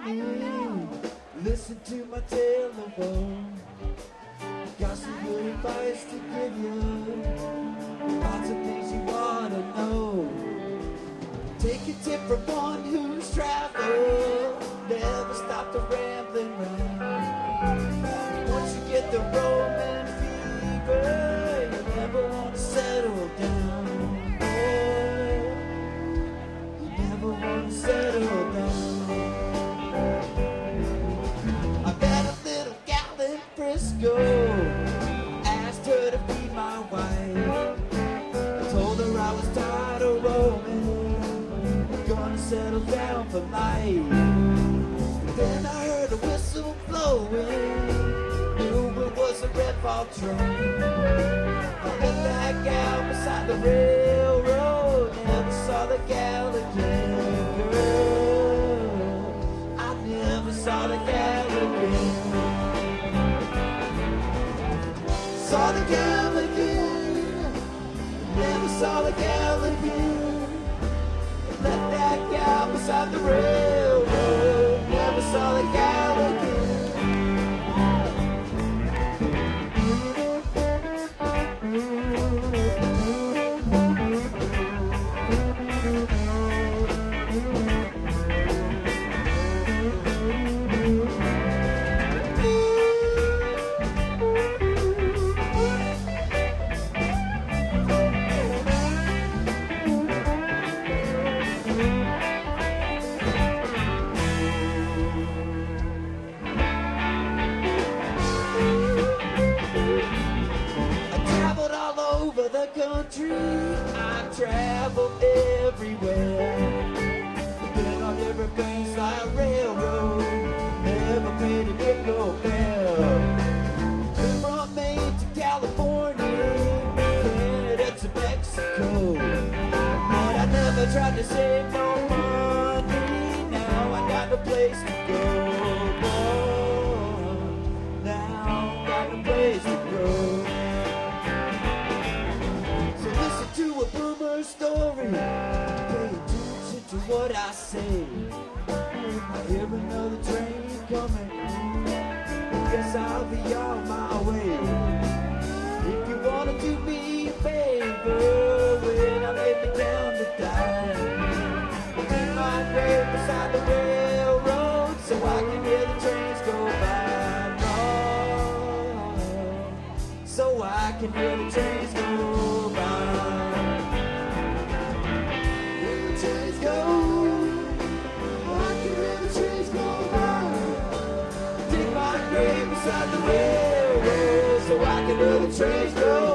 morning, listen to my telephone. Got some good advice to give you, lots of things you wanna know. Take a tip from one who's traveled, never stop the rambling round. Once you get the Roman fever, you never wanna settle down. You never wanna settle down. I met a little gal in Frisco, asked her to be my wife. I told her I was tired of roaming, gonna settle down for life. Then I heard a whistle blowing, knew it was a Red Fall train. I met that gal beside the railroad, never saw the gal again. Girl, I never saw the gal again. Saw the gal again, never saw the gal again. Left that gal beside the railroad, never saw the gal again. Country, I travel everywhere. Been on every place like railroad, never paid a nickel bell. Been from Maine to California, Canada to Mexico, but I never tried to save no money. Now I got no place to go. Now I got no place to go. Story, pay attention to what I say. I hear another train coming, guess I'll be on my way. If you wanna do me a favor, when I lay me down to die, in my grave beside the railroad, so I can hear the trains go by. No, so I can hear the trains go by. Beside the railroad, so I can hear the trains go.